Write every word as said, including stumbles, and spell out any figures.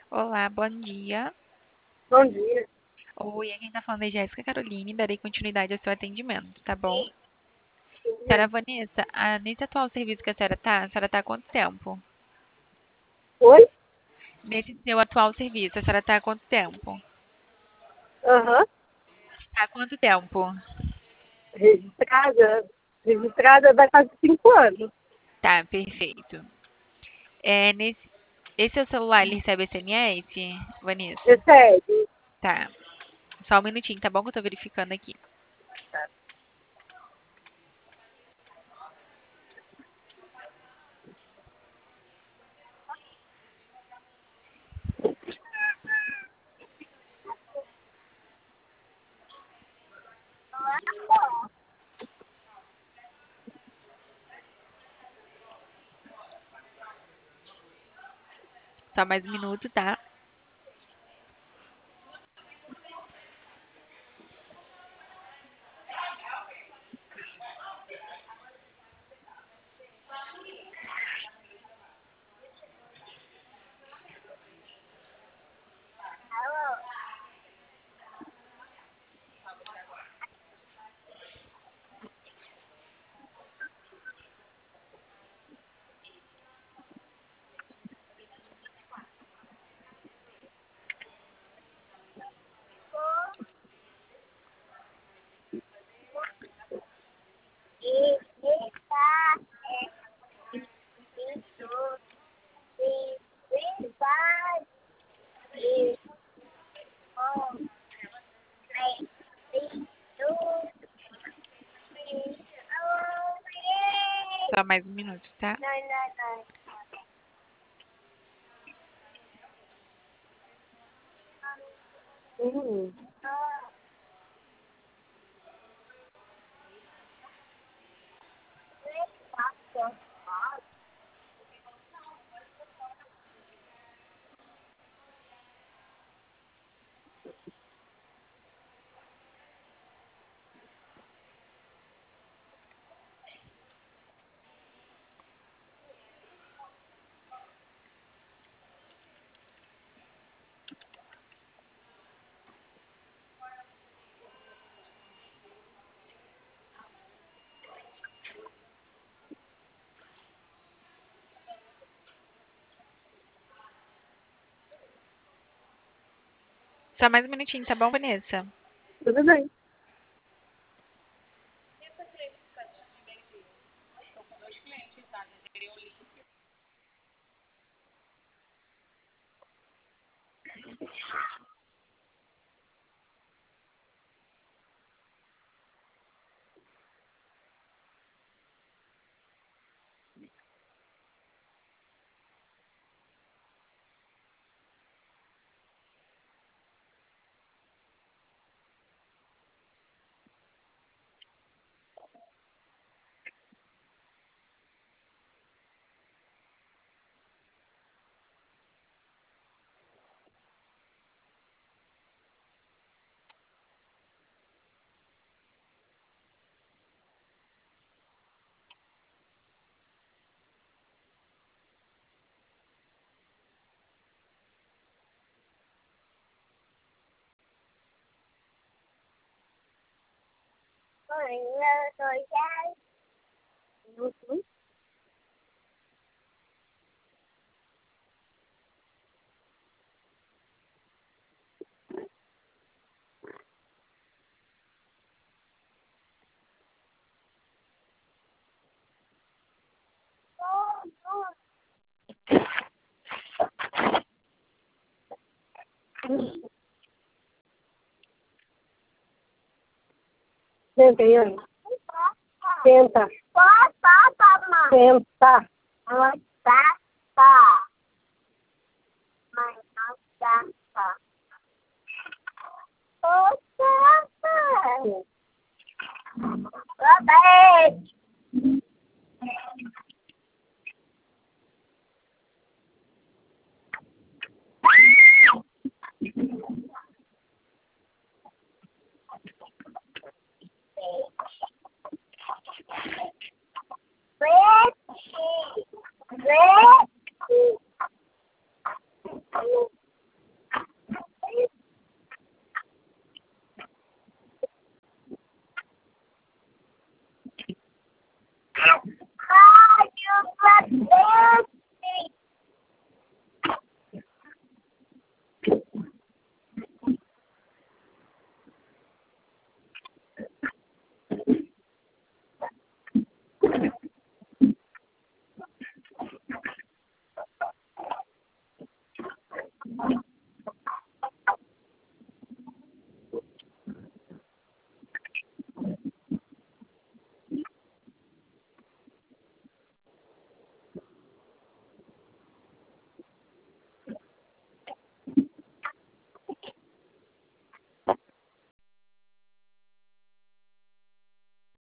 Olá, bom dia. Bom dia. Oi, aqui quem tá falando é Jéssica Caroline, darei continuidade ao seu atendimento, tá bom? Tudo Senhora bem? Vanessa, ah, nesse atual serviço que a senhora tá, a senhora tá há quanto tempo? Oi? Nesse seu atual serviço, a senhora tá há quanto tempo? Aham. Tá há quanto tempo? Registrada. Registrada vai fazer cinco anos. Tá, perfeito. É, nesse, esse seu celular, ele recebe S M S, Vanessa? Recebe. Tá. Só um minutinho, tá bom? Que eu tô verificando aqui. Só mais um minuto, tá? Só mais um minuto, tá? Hum. Só mais um minutinho, tá bom, Vanessa? Tudo bem. Uhum. Senta aí, Ana. Senta. Senta.